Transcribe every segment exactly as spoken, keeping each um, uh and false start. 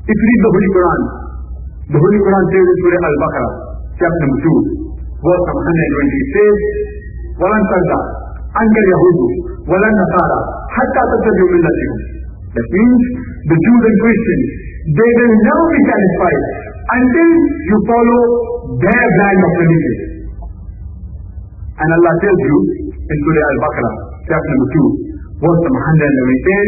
If you read the Holy Quran, the Holy Quran says in Surah Al-Baqarah, chapter number two, verse number one hundred twenty, it says, وَلَنْ تَرْضَى عَنْكَ الْيَهُودُ وَلَا النَّصَارَى حَتَّى تَتَّبِعَ مِلَّتَهُمْ. That means the Jews and Christians, they will never be satisfied until you follow their brand of religion. And Allah tells you in Surah Al-Baqarah, chapter number two, verse number one hundred twenty,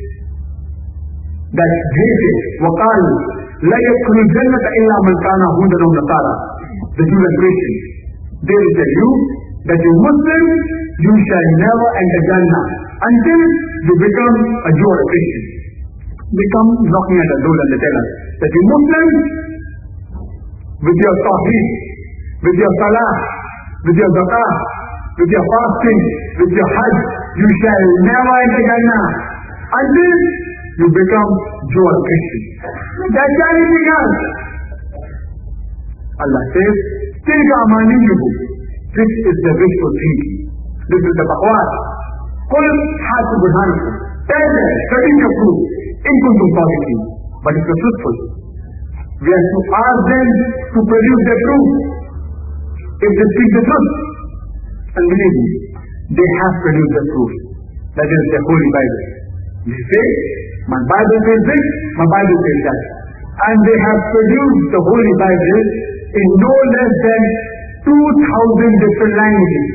that they say, وَقَالُوا لَا يَدْخُلُ الْجَنَّةَ إِلَّا مَنْ كَانَ هُودًا أَوْ نَصَارَى. The Jews and Christians, they will tell you that you Muslims, you shall never enter Jannah until you become a Jew or a Christian. They come knocking at the door and they tell us that you Muslims, with your tawheed, with your salah, with your zakah, with your fasting, with your hajj, you shall never enter Jannah until you become Jew or Christian. They're challenging us. Allah says, تِلْكَ أَمَانِيُّهُمْ. This is the wishful thinking. This is the baqwas. قُلْ حَاسُ بُرْهَانَكُمْ. Tell them, study your proof. إِن كُنْتُمْ صَادِقِينَ. But if you're truthful, we have to ask them to produce their proof. If they speak the truth, and believe me, they have produced the proof. That is the Holy Bible. They say, my Bible says this, my Bible says that. And they have produced the Holy Bible in no less than two thousand different languages.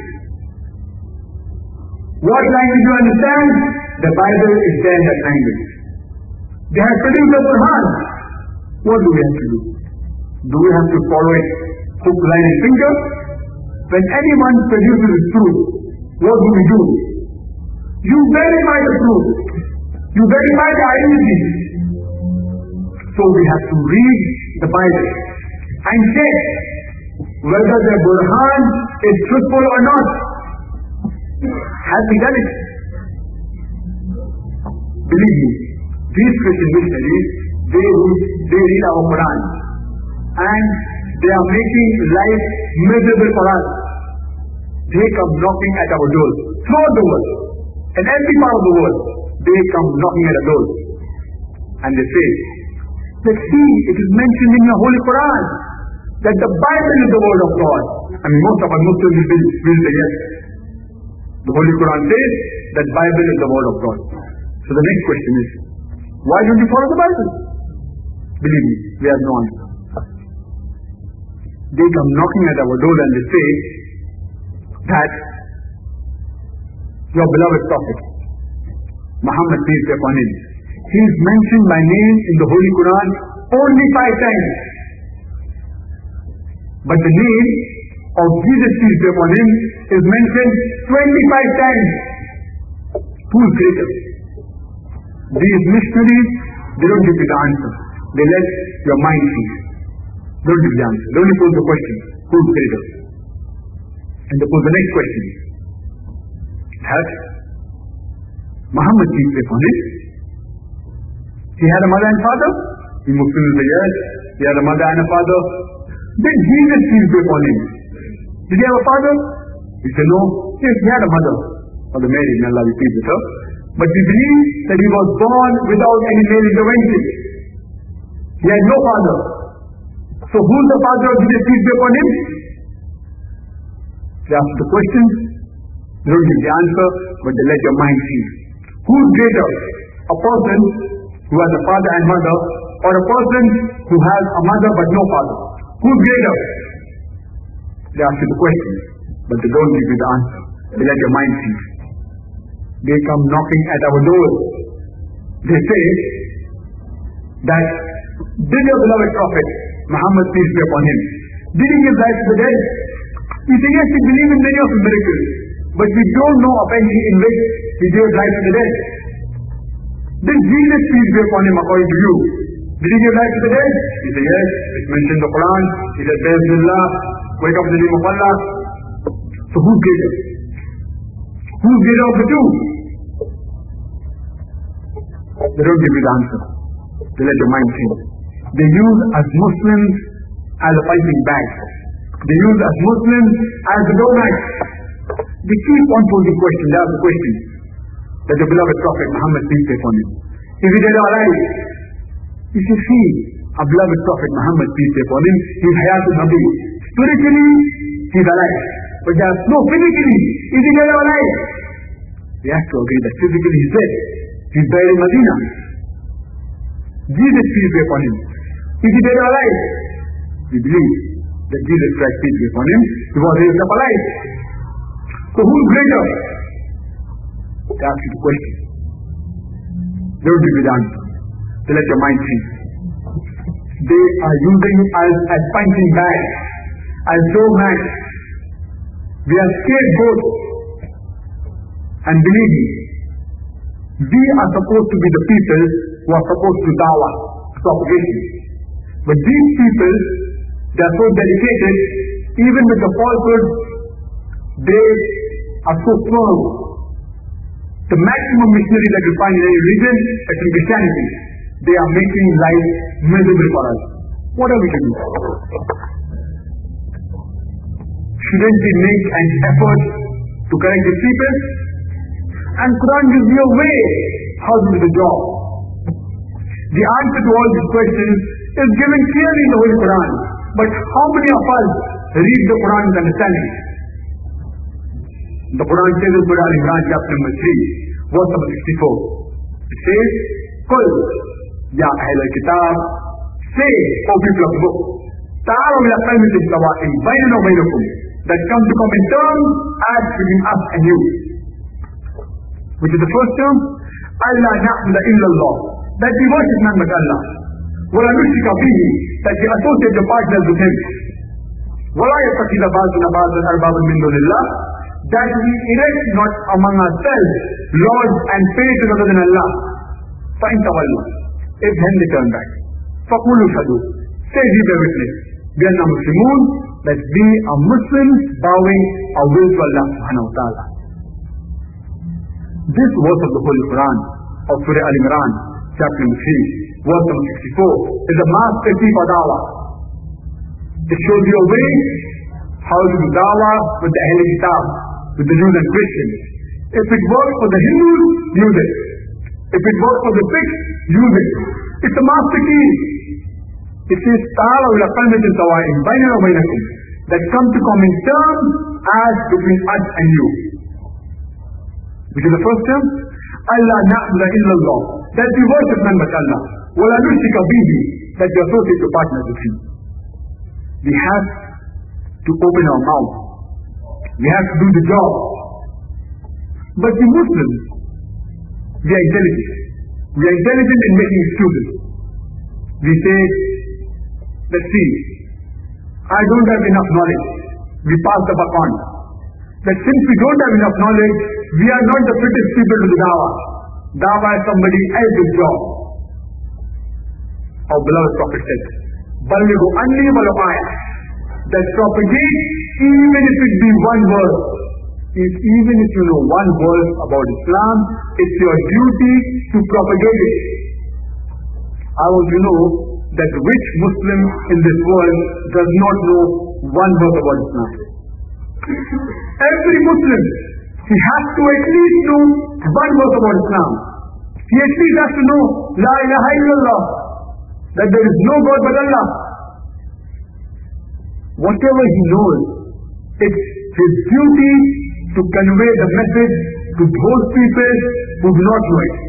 What language you understand? The Bible is there in that language. They have produced the Quran. What do we have to do? Do we have to follow it hook, line and finger? When anyone produces his truth, what do we do? You verify the truth. You verify the identity. So we have to read the Bible and check whether the Burhan is truthful or not. Have we done it? Believe me, these Christian missionaries, they read, they read our Quran and they are making life miserable for us. They come knocking at our doors throughout the world. In every part of the world, they come knocking at our doors. And they say, let's see, it is mentioned in your Holy Quran that the Bible is the word of God. I mean, most of our Muslims will, will say yes. The Holy Quran says that Bible is the word of God. So the next question is, why don't you follow the Bible? Believe me, we have no answer. They come knocking at our door and they say that your beloved Prophet, Muhammad, peace be upon him, he is mentioned by name in the Holy Quran only five times. But the name of Jesus, peace be upon him, is mentioned twenty-five times. Who is greater? These missionaries, they don't give you the answer. They let your mind think. Don't give the answer. They only pose the question, who is greater? And they pose the next question. That Muhammad, peace be upon him, he had a mother and father? The Muslims say yes, he had a mother and a father. Then Jesus, peace be upon him, did he have a father? He said no. Yes, he had a mother, Mother Mary, may Allah be pleased with her. But we believe that he was born without any male intervention. He had no father. So who's the father of Jesus, peace be upon him? They ask the question, they don't give the answer, but they let your mind think. Who's greater? A person who has a father and mother, or a person who has a mother but no father? Who's greater? They ask you the question, but they don't give you the answer. They let your mind think. They come knocking at our doors. They say that, did your beloved Prophet, Muhammad, peace be upon him, did he give life to the dead? We say yes, we believe in many of his miracles, but we don't know of any in which he gave life to the dead. Did Jesus, peace be upon him, according to you, did he give life to the dead? He said yes, it's mentioned in the Quran. He said, Bismillah, wake up in the name of Allah. So who's greater? Who's greater of the two? They don't give you the answer. They let your mind think. They use as Muslims as a fighting bag. They use as Muslims as the doormat. They keep on posing questions. They ask the question that the beloved Prophet Muhammad, peace be upon him, is he dead or alive? You should see our beloved Prophet Muhammad, peace be upon him, he's Hayatul Nabi. Spiritually, he's alive. But there's no physically, is he dead or alive? We have to agree that physically he's dead. He's buried in Medina. Jesus, peace be upon him. Is he dead or alive? We believe that Jesus Christ, peace be upon him, he was raised up alive. So who's greater? They ask you the question. They will give you the answer. They let your mind think. They are using us as punching bags, as doormats. We are scapegoats. And believe me, we are supposed to be the people who are supposed to dawah, propagation. But these people, they are so dedicated, even with the falsehood, they are so firm. The maximum missionary that you find in any religion, that's in Christianity, they are making life miserable for us. What are we to do? Shouldn't we make an effort to correct these people? And Quran gives you a way how to do the job. The answer to all these questions is given clearly in the Holy Quran. But how many of us read the Quran with understanding? The Quran says in Surah Al-Imran, chapter number three, verse number sixty-four. It says, Qul, Ya Ahl al-Kitab, say, O people of the book, Ta'alaw ila kalimatin sawa'in baynana wa baynakum, that come to come in terms as between us and you. Which is the first term? Allah na'budu illa Allah, that we worship none but Allah. Wa la nushrika bihi, that we associate the partners with Him. Wa la yattakhidha ba'duna ba'dan arbaban min dunillah, that we erect not among ourselves lords and praises other than Allah. فَإِن تَوَلُّوا, if then they turn back. فَقُولُوا شَهِدُوا, say we bear witness. بِأَنَّا مُسْلِمُونَ, that we are Muslims bowing our will to Allah subhanahu wa ta'ala. This verse of the Holy Quran of Surah Al-Imran, chapter number three, verse number sixty-four, is a master key for dawah. It shows you a way how to do dawah with the Ahl Kitab, with the Jews and Christians. If it works for the Hindus, use it. If it works for the Sikhs, use it. It's a master key. It says, Ta'alaw ila kalimatin sawa'in baynana wa baynakum, that come to common terms as between us and you. Which is the first term? Allah na'budu illa Allah, that we worship none but Allah. Wa la nushrika bihi, that we associate to partners with Him. We have to open our mouth. We have to do the job. But the Muslims, we are intelligent. We are intelligent in making excuses. We say, let's see, I don't have enough knowledge. We pass the baton. That since we don't have enough knowledge, we are not the fittest people to the dawah. Dawah is somebody else's job. Our beloved Prophet said, Ballighu anni walau ayah, that propagate even if it be one word. If even if you know one word about Islam, it's your duty to propagate it. I want to know that which Muslim in this world does not know one word about Islam. Every Muslim, he has to at least know one word about Islam. He at least has to know La ilaha illallah, that there is no God but Allah. Whatever he knows, it's his duty to convey the message to those people who do not know it.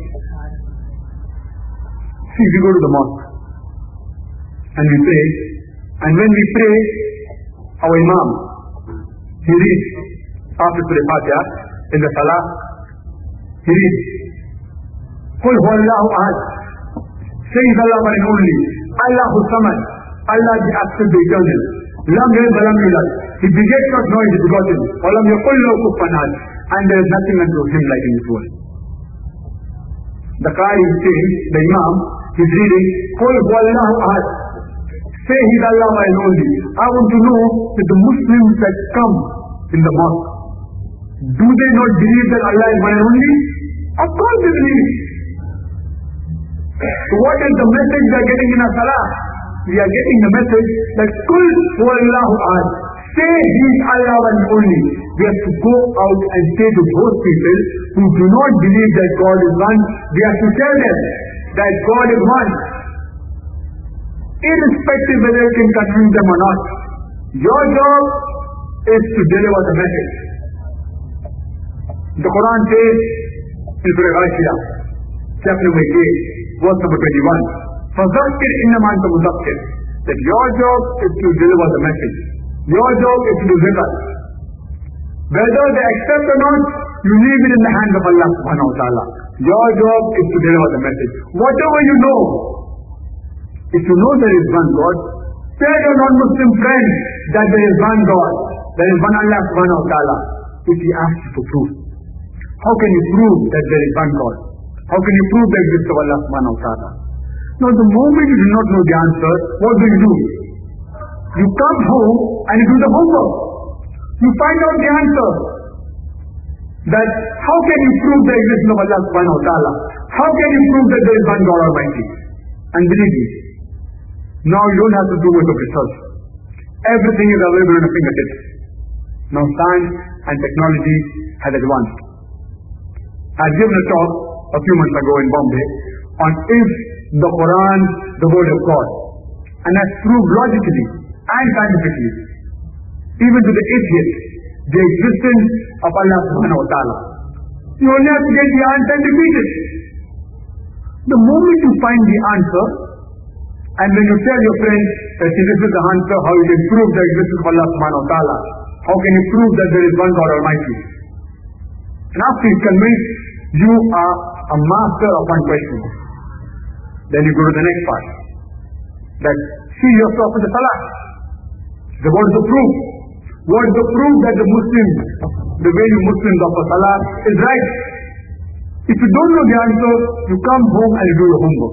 See, we go to the mosque and we pray, and when we pray, our Imam, he reads after Surah Fatiha in the Salah, he reads, Qul huwallahu ahad, say is Allah one and only, Allahu samad, Allah the absolute, the eternal, lam yalid wa lam yulad, he begets not nor is he begotten, wa lam yakul lahu kufuwan ahad, and there is nothing unto him like in this world. The Qari is saying, the Imam, he is reading, Qul huwallahu ahad, say he is Allah one and only. I want to know that the Muslims that come in the mosque, do they not believe that Allah is one and only? Of course they believe. So what is the message we are getting in our Salah? We are getting the message that Qul huwallahu ahad, say he is Allah one and only. We have to go out and say to those people who do not believe that God is one, we have to tell them that God is one. irrespective whether you can convince them or not. Your job is to deliver the message. The Quran says in Surah Ghashiyah, chapter number eight, verse number twenty-one, فَذَكِّرْ إِنَّمَا أَنْتَ مُذَكِّرْ, that your job is to deliver the message. Your job is to do zikr. Whether they accept or not, you leave it in the hands of Allah subhanahu wa ta'ala. Your job is to deliver the message. Whatever you know, if you know there is one God, tell your non-Muslim friend that there is one God, there is one Allah subhanahu wa ta'ala. If he asks you to prove, how can you prove that there is one God? How can you prove the existence of Allah subhanahu wa ta'ala? Now the moment you do not know the answer, what do you do? You come home and you do the homework. You find out the answer. That how can you prove the existence of Allah subhanahu wa ta'ala? How can you prove that there is one God Almighty? And believe me, now you don't have to do much of research. Everything is available on a fingertip. Now science and technology has advanced. I had given a talk a few months ago in Bombay on is the Quran the word of God, and has proved logically and scientifically, even to the atheist, the existence of Allah subhanahu wa ta'ala. You only have to get the answer and repeat it. The moment you find the answer, and when you tell your friend that this is the answer, how you can prove the existence of Allah subhanahu wa ta'ala, how can you prove that there is one God Almighty? And after you convince, you are a master of one question. Then you go to the next part. That see yourself in the salah. So what is the proof? What is the proof that the Muslims, the way you Muslims offer salah is right? If you don't know the answer, you come home and you do your homework.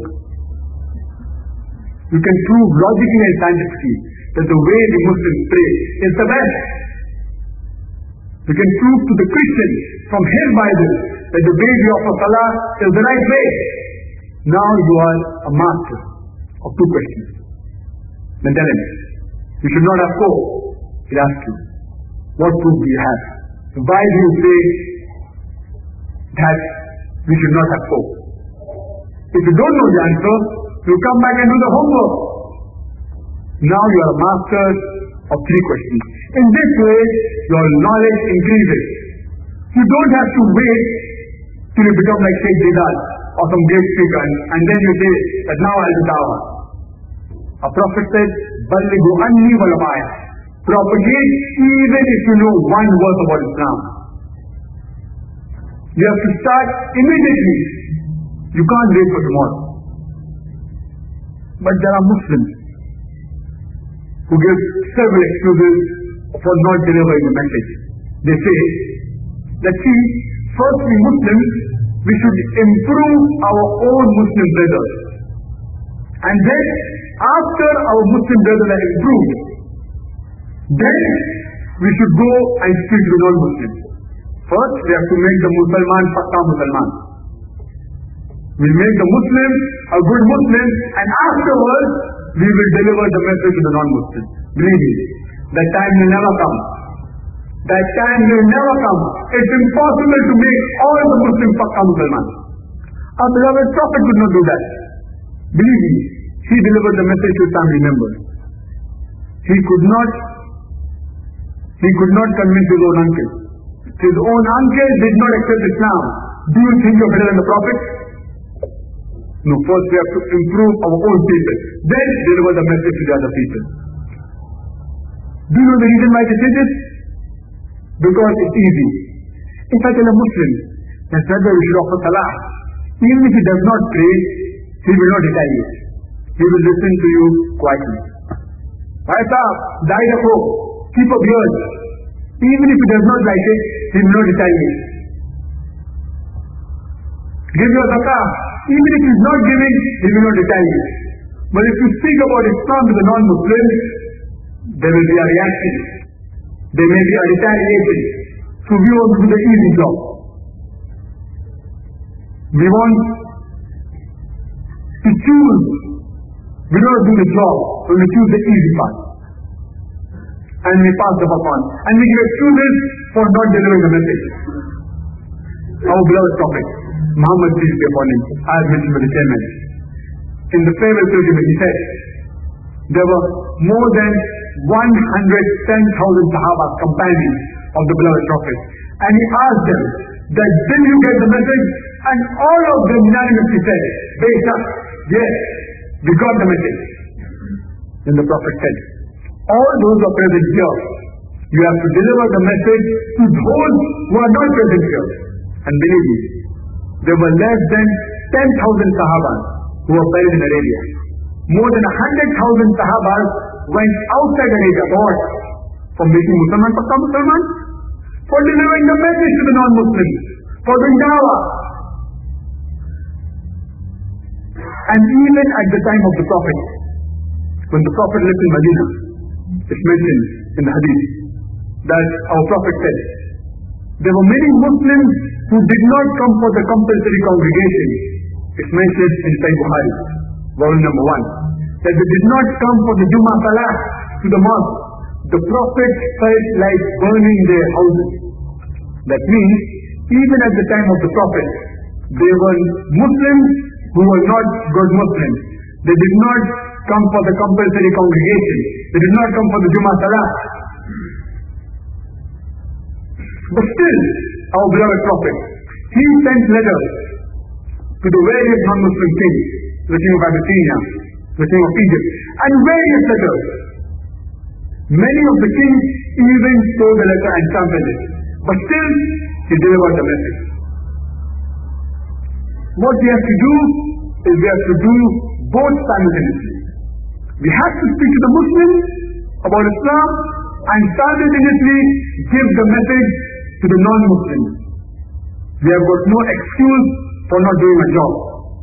You can prove logically and scientifically that the way the Muslims pray is the best. You can prove to the Christian from his Bible that the way we offer salah is the right way. Now you are a master of two questions. Then tell him, you should not have four. He'll ask you, what proof do you have? Why do you say that we should not have four? If you don't know the answer, you come back and do the homework. Now you are a master of three questions. In this way, your knowledge increases. You don't have to wait till you become like Sheikh Bilal or some great speaker, and, and then you say that now I'll do dawah. A prophet said, Ballighu anni walau ayah. Propagate even if you know one word about Islam. You have to start immediately. You can't wait for tomorrow. But there are Muslims who give several excuses for not delivering the message. They say that see, first we Muslims, we should improve our own Muslim brothers. And then, after our Muslim brothers are improved, then we should go and speak to the non-Muslims. First, we have to make the Musliman Pakka Musliman. We make the Muslim a good Muslim, and afterwards, we will deliver the message to the non-Muslims. Believe me, that time will never come. That time will never come. It's impossible to make all the Muslims Pakka Musliman. Our beloved Prophet could not do that. Believe me, he delivered the message to his family members. He could not, he could not convince his own uncle. His own uncle did not accept Islam. Do you think you're better than the Prophet? No, first we have to improve our own people. Then deliver the message to the other people. Do you know the reason why they say this? Because it's easy. If I tell a Muslim that brother we should offer salah, even if he does not pray, he will not retaliate. He will listen to you quietly. Bhai Sahab, dai rakho, keep a beard. Even if he does not like it, he will not retaliate. Give your zakah. Even if he is not giving, he will not retaliate. But if you speak about Islam to the non-Muslims, there will be a reaction. There may be a retaliation. So we want to do the easy job. We want to choose. We don't do the job, but we choose the easy part. And we pass the buck on. And we give excuses for not delivering the message. Our beloved Prophet, Muhammad peace be upon him, I have mentioned by the chairman. In the farewell pilgrimage, he said there were more than one hundred ten thousand Sahabas, companions of the beloved Prophet. And he asked them that, did you get the message? And all of them unanimously said, based up, yes, we got the message. Then the Prophet said, all those who are present here, you have to deliver the message to those who are not present here. And believe me, there were less than ten thousand Sahabas who were buried in Arabia. More than one hundred thousand Sahabas went outside Arabia. For what? For making Muslims become Muslims? For delivering the message to the non-Muslims. For doing dawah. And even at the time of the Prophet, when the Prophet lived in Medina, it's mentioned in the Hadith that our Prophet said, there were many Muslims who did not come for the compulsory congregation. It's mentioned in Sahih Bukhari, volume number one, that they did not come for the Jummah Salah to the mosque. The Prophet felt like burning their houses. That means, even at the time of the Prophet, there were Muslims who were not good Muslims. They did not come for the compulsory congregation. They did not come for the Jummah Salah. But still, our beloved Prophet, he sent letters to the various non-Muslim kings, the king of Abyssinia, the king of Egypt, and various letters. Many of the kings even stole the letter and trampled it. But still, he delivered the message. What we have to do is we have to do both simultaneously. We have to speak to the Muslims about Islam and simultaneously give the message to the non-Muslims. We have got no excuse for not doing a job.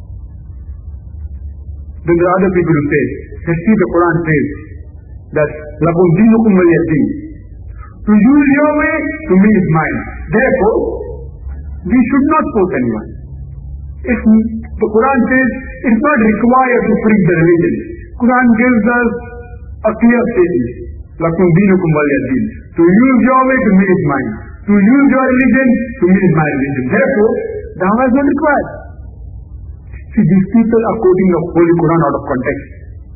Then there are other people who say, they see the Quran says that لَكُمْ دِينُكُمْ وَلِيَ دِينِ. To use your way, to me is mine. Therefore, we should not force anyone. If the Quran says it's not required to preach the religion, Quran gives us a clear statement. لَكُمْ دِينُكُمْ وَلِيَ دِينِ. To use your way, to me is mine. To use your religion, to me is my religion. Therefore, dawah is not required. See, these people are quoting the Holy Quran out of context.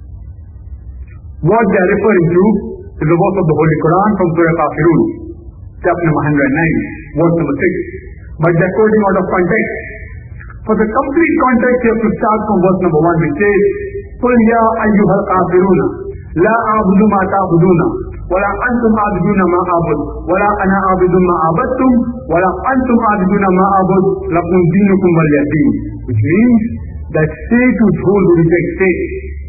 What they are referring to is the verse of the Holy Quran from Surah Kafirun, chapter number one hundred nine, verse number six. But they are quoting out of context. For the complete context, you have to start from verse number one, which says, قُلْ يَا أَيُّهَا الْكَافِرُونَ لَا أَعْبُدُ مَا تَعْبُدُونَ وَلَا أَنْتُمْ عَابِدُونَ مَا أَعْبُدُ وَلَا أَنَا عَابِدٌ مَا عَبَدتُّمْ وَلَا أَنْتُمْ عَابِدُونَ مَا أَعْبُدُ لَكُمْ دِينُكُمْ وَلِيَ دِينِ. Which means that say to those who reject faith,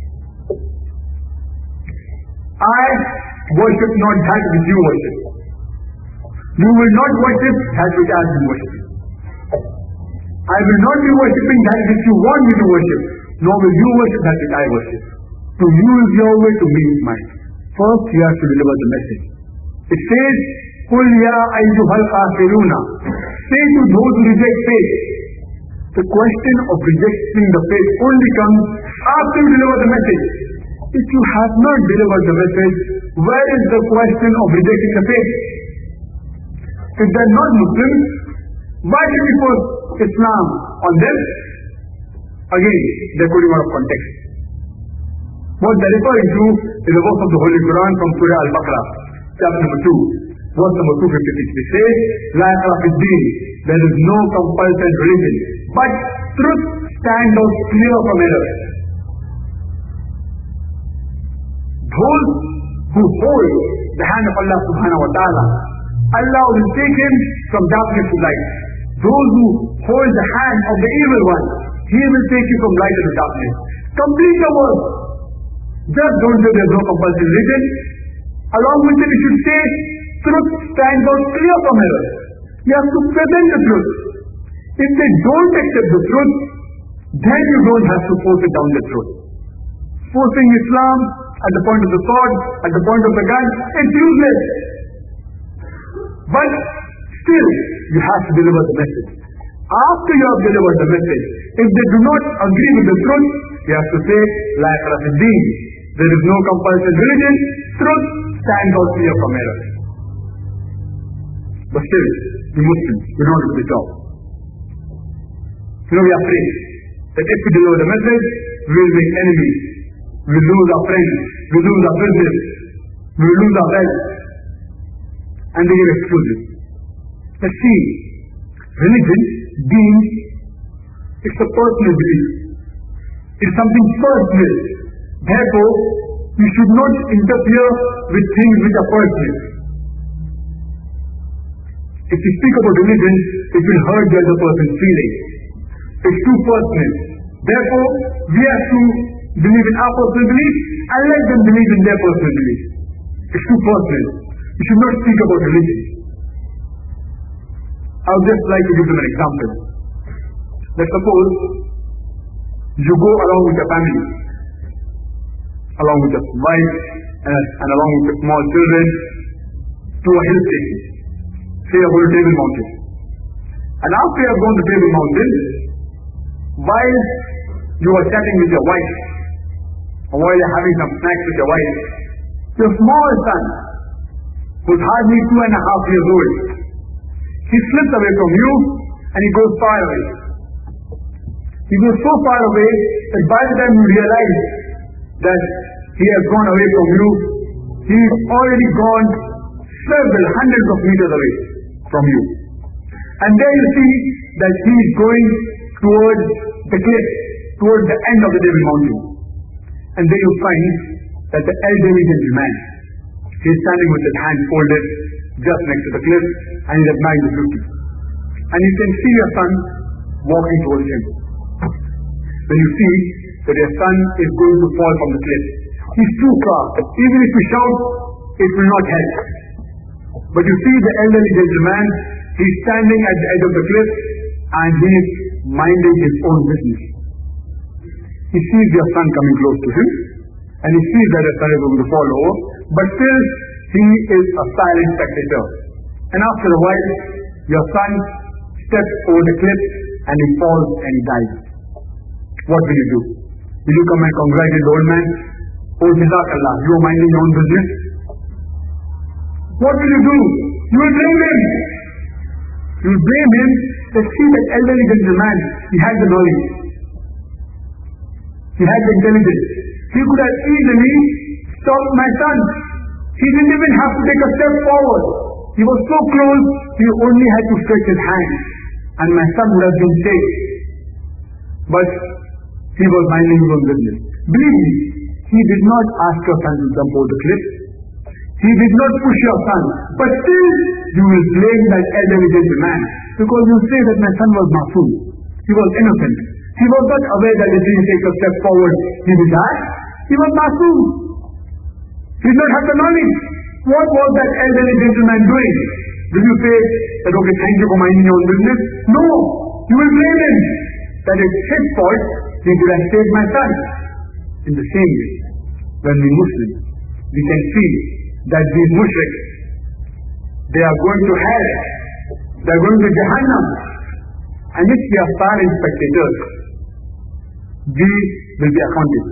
I worship not that which you worship. You will not worship that which I have been worshipping. I will not be worshipping that which you want me to worship, nor will you worship that which I worship. To use your way, to me is mine. First, you have to deliver the message. It says, قُلْ يَا أَيُّهَا الْكَافِرُونَ. Say to those who reject faith. The question of rejecting the faith only comes after you deliver the message. If you have not delivered the message, where is the question of rejecting the faith? If they are not Muslims, why should we force Islam on them? Again, they are quoting out of context. What they are referring to is the verse of the Holy Quran from Surah Al-Baqarah, chapter number two, verse number two fifty-six. It says, لَا إِكْرَاهَ فِي الدِّينِ. There is no compulsory religion, but truth stands out clear from error. Those who hold the hand of Allah subhanahu wa ta'ala, Allah will take him from darkness to light. Those who hold the hand of the evil one, he will take you from light to darkness. Complete the world. Just don't say there is no compulsory religion. Along with it, you should say, truth stands out clear from error. You have to present the truth. If they don't accept the truth, then you don't have to force it down the throat. Forcing Islam at the point of the sword, at the point of the gun, it's useless. But still, you have to deliver the message. After you have delivered the message, if they do not agree with the truth, you have to say, La ikraha fid din. There is no compulsory religion. Truth stands out clear from error. But still, we Muslims, we don't do the job. You know, we are afraid that if we deliver the message, we will make enemies. We will lose our friends. we lose our business, we lose our wealth. And they give excuses. Let's see, religion, deen, it's a personal belief. It's something personal. Therefore, you should not interfere with things which are personal. If you speak about religion, it will hurt the other person's feelings. It's too personal. Therefore, we have to believe in our personal belief and let them believe in their personal belief. It's too personal. You should not speak about religion. I would just like to give them an example. Let's suppose you go along with your family, along with your wife and, and along with your small children to a hill station. Say you're going to Table Mountain. And after you have gone to Table Mountain, while you are chatting with your wife, or while you're having some snacks with your wife, your small son, who's hardly two and a half years old, he slips away from you and he goes far away. He goes so far away that by the time you realize that he has gone away from you, he's already gone several hundreds of meters away from you. And there you see that he is going towards the cliff, towards the end of the Table Mountain. And there you find that the elderly gentleman, he is standing with his hands folded just next to the cliff, and he is admiring the beauty. And you can see your son walking towards him. When you see that your son is going to fall from the cliff, he's too far. Even if you shout, it will not help. But you see the elderly gentleman, he's standing at the edge of the cliff and he is minding his own business. He sees your son coming close to him and he sees that his son is going to fall over, but still he is a silent spectator. And after a while, your son steps over the cliff and he falls and he dies. What will you do? Will you come and congratulate the old man? Oh, Jazakallah, you are minding your own business? What will you do? You will blame him. You will blame him that see that elderly gentleman, he had the knowledge. He had the intelligence. He could have easily stopped my son. He didn't even have to take a step forward. He was so close, he only had to stretch his hand. And my son would have been safe. But he was minding his own business. Believe me, he did not ask your son to jump over the cliff. He did not push your son. But still, you will blame that elderly gentleman. Because you say that my son was masoom. He was innocent. He was not aware that if he takes a step forward, he will die. He was masoom. He did not have the knowledge. What was that elderly gentleman doing? Did you say that, okay, thank you for minding your own business? No. You will blame him. That it's his fault. He could have saved my son. In the same way, when we Muslims, we can see that these mushriks, they are going to hell. They are going to Jahannam. And if we are silent spectators, we will be accountable.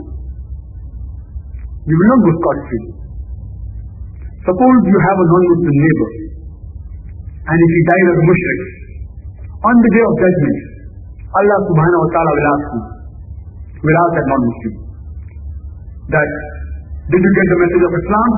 We will not go scot-free. Suppose you have a non-Muslim neighbor, and if he dies as a mushrik, on the day of judgment, Allah subhanahu wa ta'ala will ask you, will ask that non-Muslim, that, did you get the message of Islam?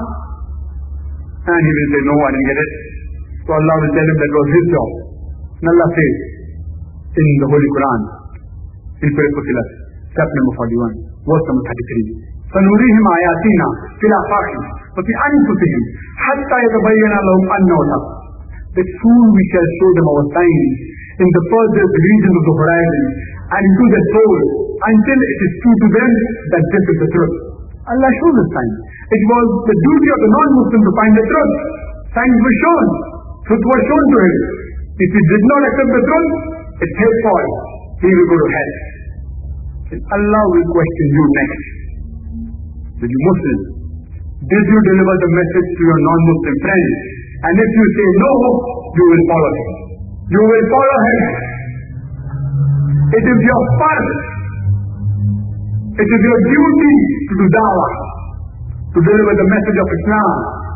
And he will say, no, I didn't get it. So Allah will tell him that was his job. And Allah says, in the Holy Quran, in Surah Fussilat, chapter number forty-one, verse number thirty-three, فَنُرِيهِمْ آيَاتِنَا فِي الْآفَاقِ وَفِي أَنفُسِهِمْ حَتَّى يَتَبَيَّنَ لَهُمْ أَنَّهُ الْحَقُّ. That soon we shall show them our signs in the furthest regions of the horizon and into their soul until it is true to them that this is the truth. Allah shows us signs. It was the duty of the non-Muslim to find the truth. Signs were shown. Truth was shown to him. If he did not accept the truth, it's his fault. He will go to hell. And Allah will question you next. Did you Muslim? Did you deliver the message to your non-Muslim friends? And if you say no, you will follow him. You will follow him. It is your part. It is your duty to do da'wah, to deliver the message of Islam.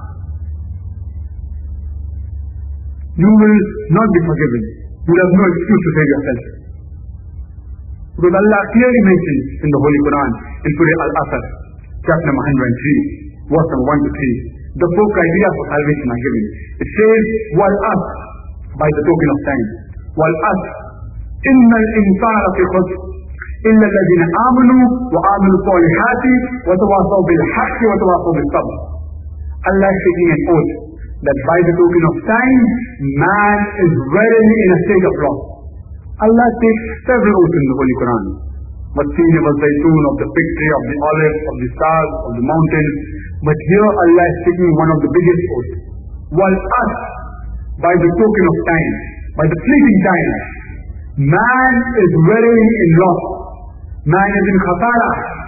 You will not be forgiven. You will have no excuse to save yourself. Because Allah clearly mentions in the Holy Quran, in Surah Al-Asr, chapter number one hundred three, verse number one to three. The four criteria for salvation are given. It says, wal us, by the token of time. Wal us, inna al-insana fi khusr, illa alladhina amanu wa amilu salihati wa tawasaw bil haqqi wa tawasaw bis sabr. Allah is taking an oath that by the token of time, man is verily in a state of loss. Allah takes several oaths in the Holy Quran. Mateen was Zaytun, of the fig tree, of the olive, of the stars, of the mountains. But here Allah is taking one of the biggest oaths. While us, by the token of time, by the fleeting time, man is verily in loss. Man is in khasara.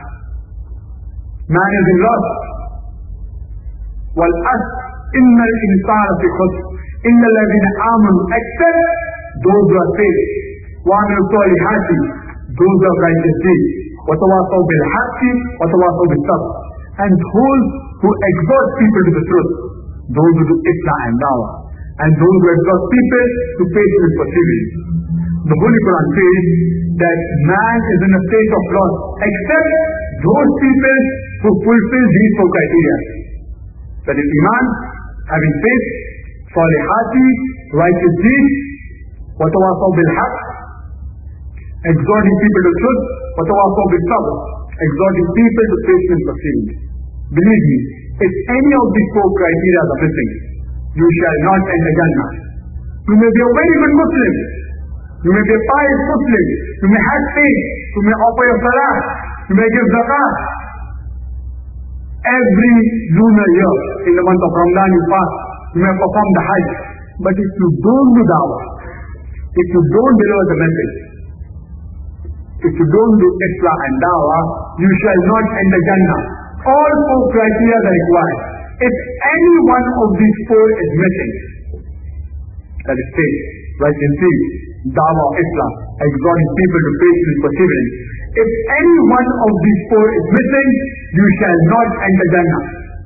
Man is in loss. While us, inna al-insana fi khusr, illa alladhina amanu, except those who are saved. Wa amilu salihati, those who have righteous deeds. Wa tawasaw bil haqqi wa tawasaw bis sabr. And those who exhort people to the truth, those who do islah and dawah, and those who exhort people to patience and perseverance. The Holy Quran says that man is in a state of loss, except those people who fulfill these four criteria. That is Iman, having faith, salihati, righteous deeds, wa tawasaw bil haqq, exhorting people to truth, wa tawasaw bil sabr, exhorting people to patience and perseverance. Believe me, if any of these four criteria are missing, you shall not enter Jannah. You may be a very good Muslim, you may be a pious Muslim, you may have faith, you may offer your salah, you may give zakah. Every lunar year, in the month of Ramadan you fast, you may perform the Hajj. But if you don't do dawah, if you don't deliver the message, if you don't do islah and dawah, you shall not enter Jannah. All four criteria are required. If any one of these four is missing, that is faith, righteous deeds, dawah, islah, exhorting people to patience and perseverance. If any one of these four is missing, you shall not enter Jannah.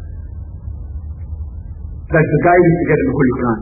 That's the guidance to get in the Holy Quran.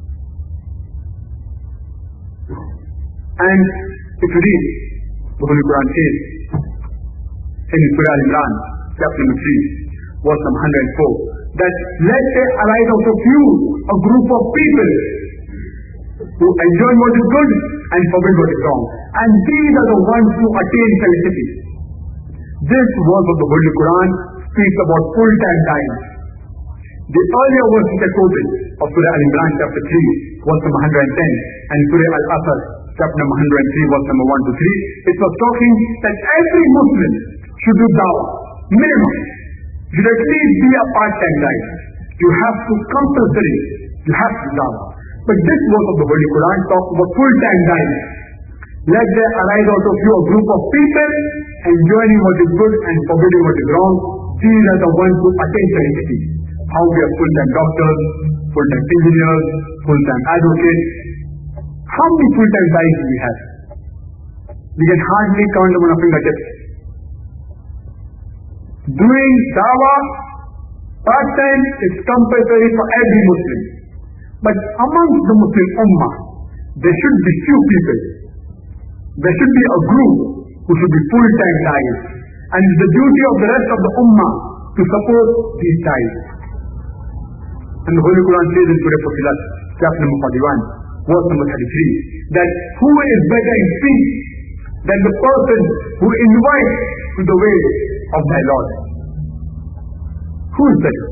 And if you read, the Holy Quran says in Surah Al-Imran, chapter number three, verse number one hundred four, that let there arise out of you a group of people who enjoy what is good and forbid what is wrong. And these are the ones who attain felicity. This verse of the Holy Quran speaks about full-time time. The earlier verse which I quoted of Surah Al-Imran chapter three, verse number one hundred ten, and Surah Al-Asr chapter number one hundred three, verse number one to three, it was talking that every Muslim should do dawah, minimum. Should at least be a part-time guy. You have to compulsory, you have to do dawah. But this verse of the Holy Quran talks about full-time guys. Let there arise out of you a group of people enjoying what is good and forbidding what is wrong. These are the ones who attain felicity. How we have full-time doctors, full-time engineers, full-time advocates. How many full-time guys do we have? We can hardly count them on our fingertips. Doing dawah part-time is compulsory for every Muslim. But amongst the Muslim Ummah, there should be few people. There should be a group who should be full-time ties. And it's the duty of the rest of the Ummah to support these ties. And the Holy Quran says in Surah Fussilat, chapter number forty-one, verse number thirty-three, that who is better in speech than the person who invites to the way of thy Lord? Who is better?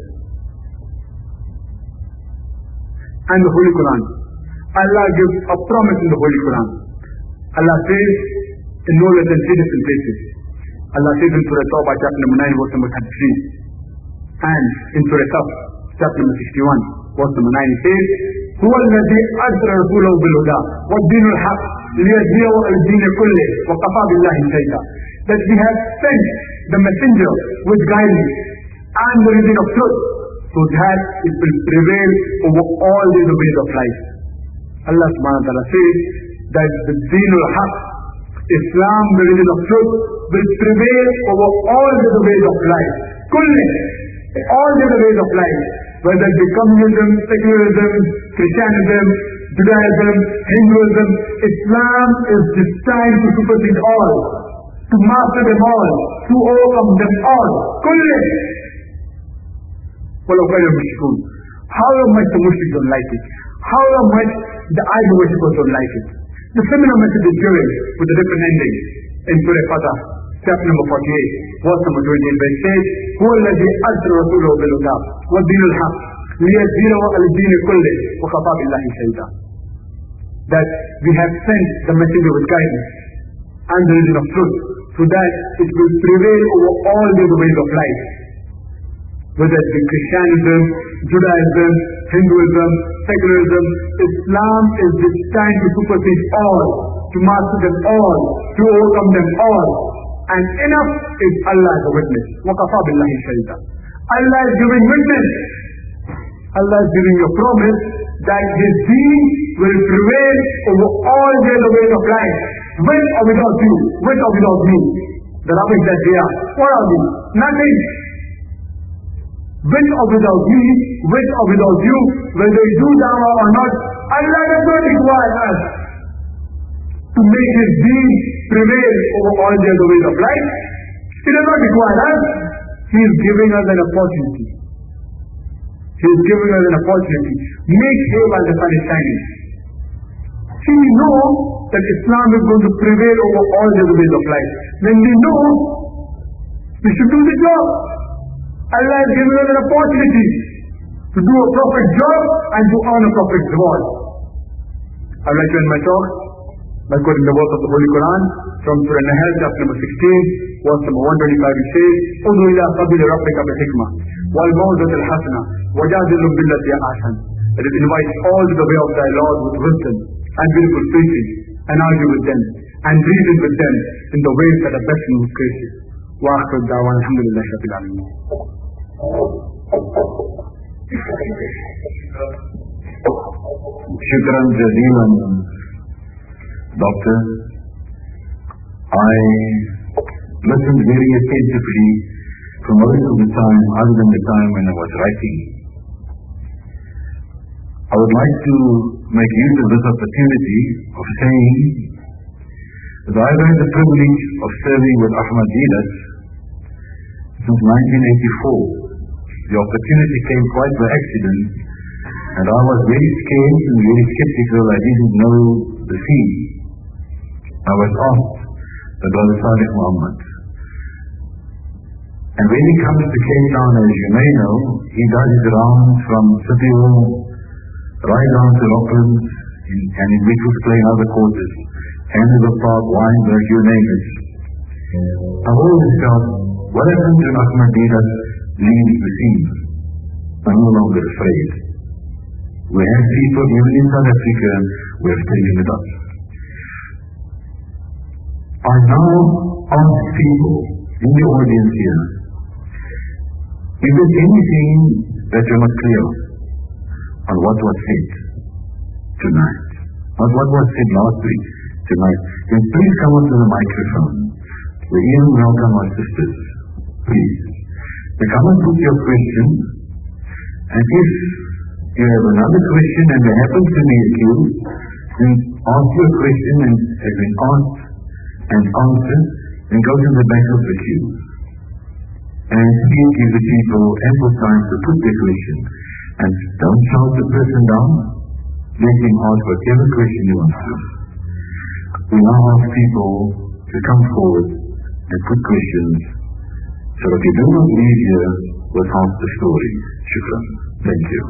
And the Holy Quran, Allah gives a promise in the Holy Quran. Allah says in no less than three different places. Allah says in Surah Tawbah chapter number nine, verse number thirty-three, and in Surah Saf chapter number sixty-one, verse number nine, it says, هو الذي أرسل رسوله بالهدى والدين الحق ليظهره على الدين كله وكفى بالله شهيدا. That we have sent the messenger with guidance and the reason of truth, so that it will prevail over all the other ways of life. Allah subhanahu wa ta'ala says that the deen al-haq, Islam, the religion of truth, will prevail over all the other ways of life. Kulli, all the other ways of life, whether it be communism, secularism, Christianism, Judaism, Hinduism, Islam is destined to supersede all, to master them all, to overcome them all. كلهم. ولو كان المشركون. However much the Muslims don't like it, however much the idol worshippers don't like it. The similar message is given with a different ending in Surah Fatah, chapter number forty-eight, verse number twenty-eight, where it says, هو الذي أرسل رسوله بالهدى والدين الحق ليظهره على الدين كله وكفى بالله شهيدا. That we have sent the messenger with guidance and the religion of truth, so that it will prevail over all the other ways of life, whether it be Christianism, Judaism, Hinduism, secularism. Islam is destined to supersede all, to master them all, to overcome them all. And enough is Allah as a witness. وَكَفَى بِاللَّهِ شَهِيدًا. Allah is giving witness. Allah is giving you a promise that His deen will prevail over all the other ways of life, with or without you, with or without me. The rubbish that they are. What are we? Nothing. With or without me, with or without you, whether you do dawah or not, Allah does not require us to make His deen prevail over all the other ways of life. He does not require us. He is giving us an opportunity. He is giving us an opportunity. Make hay while the sun is shining. See, we know that Islam is going to prevail over all the other ways of life. When we know, we should do the job. Allah is giving us an opportunity to do a proper job and to earn a proper reward. I would like to end my talk by quoting the verse of the Holy Quran from Surah Nahl, chapter number sixteen, verse number one twenty-five, which says, "Udu ila sabili rabbika bil hikmah wal mawzati al hasana wajadilhum billati ahsan." That it invites all to the way of thy Lord with wisdom and beautiful preaching, and argue with them and reason with them in the ways that are best and most gracious. Wa akhir da'wan alhamdulillahi rabbil alamin. Shukran jazeelan, Doctor. I listened very attentively for most of the time, other than the time when I was writing. I would like to make use of this opportunity of saying that I've had the privilege of serving with Ahmadiyya since nineteen eighty-four. The opportunity came quite by accident, and I was very scared and very skeptical. I didn't know the scene. I was asked by Brother Salih Muhammad. And when he comes to Cape Town, as you may know, he does his rounds from City Hall right down to Rocklands in, and in Mitchell's Plain, other quarters, Hanover Park, Wynberg, you name it. I've always felt, what happens when Ahmadiyya leaves the scene? I'm no longer afraid. We have people, even in South Africa, who have taken it up. I now ask people in the audience here, if there's anything that you're not clear on what was said tonight, not what was said last week, tonight, then please come up to the microphone. We even welcome our sisters. Please. They come and put your question, and if you have another question and there happens to be a queue, then ask your question and has been asked and answered, then go to the back of the queue. And please give the people ample time to put their question. And don't shout the person down. Let him ask whatever question he wants to. We now ask people to come forward and put questions, so that you do not leave here without the story. Shukran. Thank you.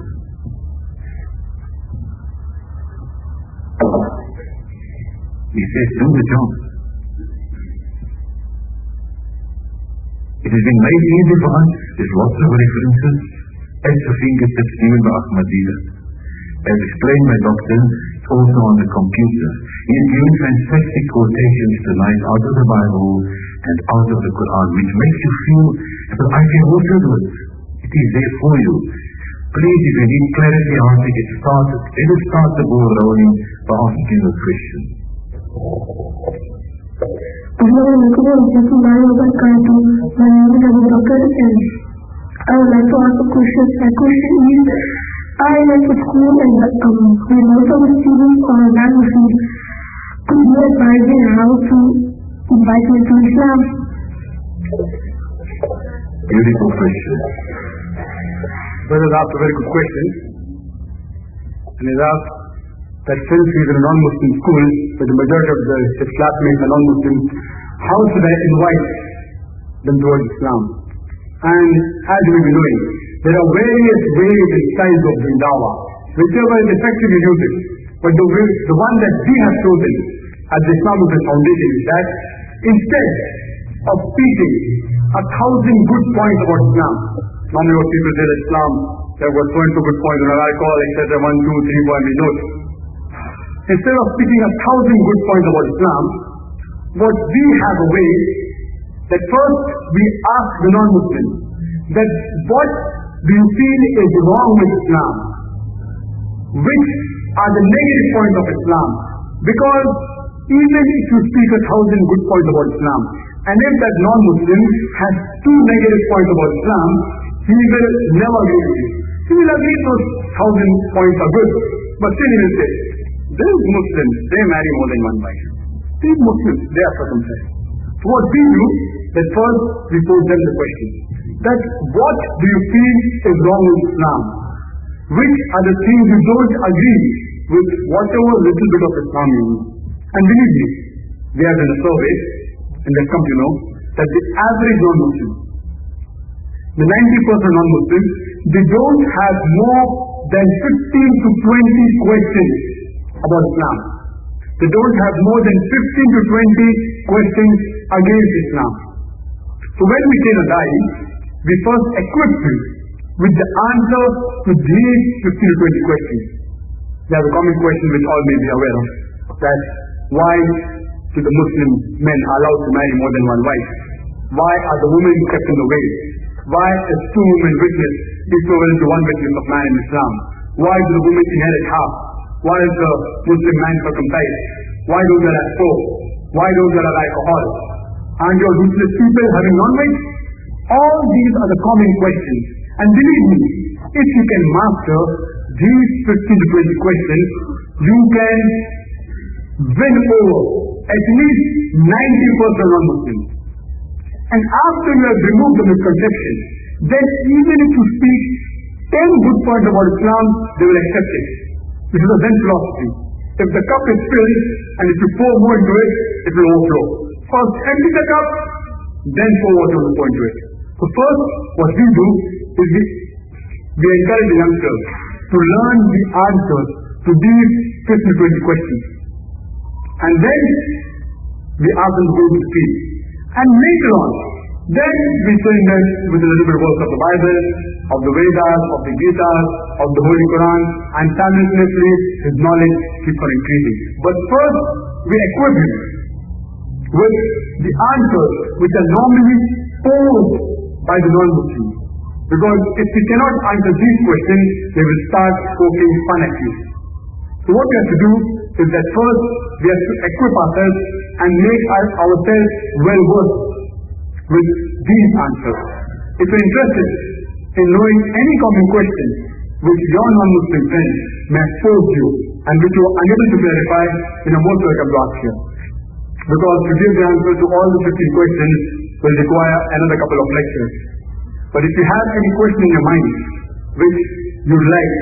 He says, do the job. It has been made easy for us. There's lots of references at the fingertips, even by Ahmadiyya. As explained by Doctor, it's also on the computer. He's given fantastic quotations tonight out of the Bible and out of the Quran, which makes you feel that I can also do it. It is there for you. Please, if you need clarity on it, get started. Let us start the ball rolling by asking a question. Assalamualaikum warahmatullahi wabarakatuh. My name is Abu Bakr and I would like to ask a question. My question is, I went to school and um, with most of the students are non-Muslims. Could you advise me how to invite them to Islam? Beautiful question. Brother asked a very good question. And he asked that since he is in a non-Muslim school, with the majority of the, his classmates are non-Muslims, how should I invite them towards Islam? And as we be knowing, there are various ways and styles of doing dawah. Whichever is effective, you use it. But the, way, the one that we have chosen as the Islamic Foundation is that instead of speaking a thousand good points about Islam, normally what people say that Islam, there were so and so good points on alcohol, et cetera, one, two, three, four, and we note. Instead of speaking a thousand good points about Islam, what we have a way that first we ask the non-Muslims that what do you feel is wrong with Islam? Which are the negative points of Islam? Because even if you speak a thousand good points about Islam, and if that non-Muslim has two negative points about Islam, he will never agree with you. He will agree those thousand points are good, but still he will say, these Muslims, they marry more than one wife. These Muslims, they are circumcised. So what we do, that first we pose them the question, that what do you feel is wrong with Islam? Which are the things you don't agree with whatever little bit of Islam you know? And believe me, we have done a survey, and they've come to know that the average non-Muslim, the ninety percent non-Muslims, they don't have more than fifteen to twenty questions about Islam. They don't have more than fifteen to twenty questions against Islam. So when we say a lie, we first equip them with the answer to these fifteen to twenty questions. They have a common question which all may be aware of, that why do the Muslim men allowed to marry more than one wife? Why are the women kept in the way? Why is two women witness equivalent to one witness of man in Islam? Why do the women inherit half? Why is the Muslim man circumcised? Why don't they have soap? Why don't they have alcohol? And your ruthless people having non-veg? All these are the common questions. And believe me, if you can master these fifteen to twenty questions, you can win over at least ninety percent non-Muslims. And after you have removed the misconception, then even if you speak ten good points about Islam, they will accept it. This is a Zen philosophy. If the cup is filled, and if you pour more into it, it will overflow. First empty the cup, then pour water into it. So first, what we do is we, we encourage the youngsters to learn the answers to these fifteen to twenty questions. And then we ask them to go to speak. And later on, then we train them with a little bit of work of the Bible, of the Vedas, of the Gita, of the Holy Quran, and simultaneously his knowledge keeps on increasing. But first, we equip him with the answers which are normally posed by the non-Muslims. Because if we cannot answer these questions, they will start poking fun at you. So what we have to do is that first we have to equip ourselves and make our, ourselves well versed with these answers. If you're interested in knowing any common question which your non-Muslim friends may have posed you and which you are unable to clarify, then you're most welcome to ask here. Because to give the answer to all the fifteen questions will require another couple of lectures. But if you have any question in your mind which you'd like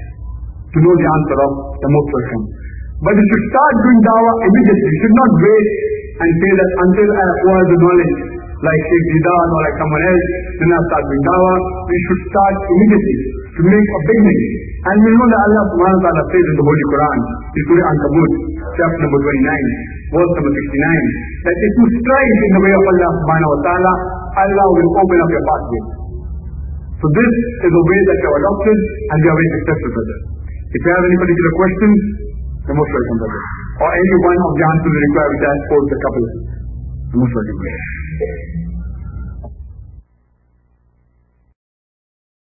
to know the answer of, you're most welcome. But you should start doing dawah immediately. You should not wait and say that until I acquire the knowledge, like Sheikh Zidan or like someone else, then I'll start doing dawah. We should start immediately to make a beginning. And we know that Allah subhanahu wa ta'ala says in the Holy Quran, in Surah Ankabut, chapter number twenty-nine, verse number sixty-nine, that if you strive in the way of Allah subhanahu wa ta'ala, Allah will open up your pathway. So this is a way that you have adopted and we are very successful with it. If you have any particular questions, you're most welcome, brother. Or any one of the answers you require which I have posed a couple. You're most welcome, brother.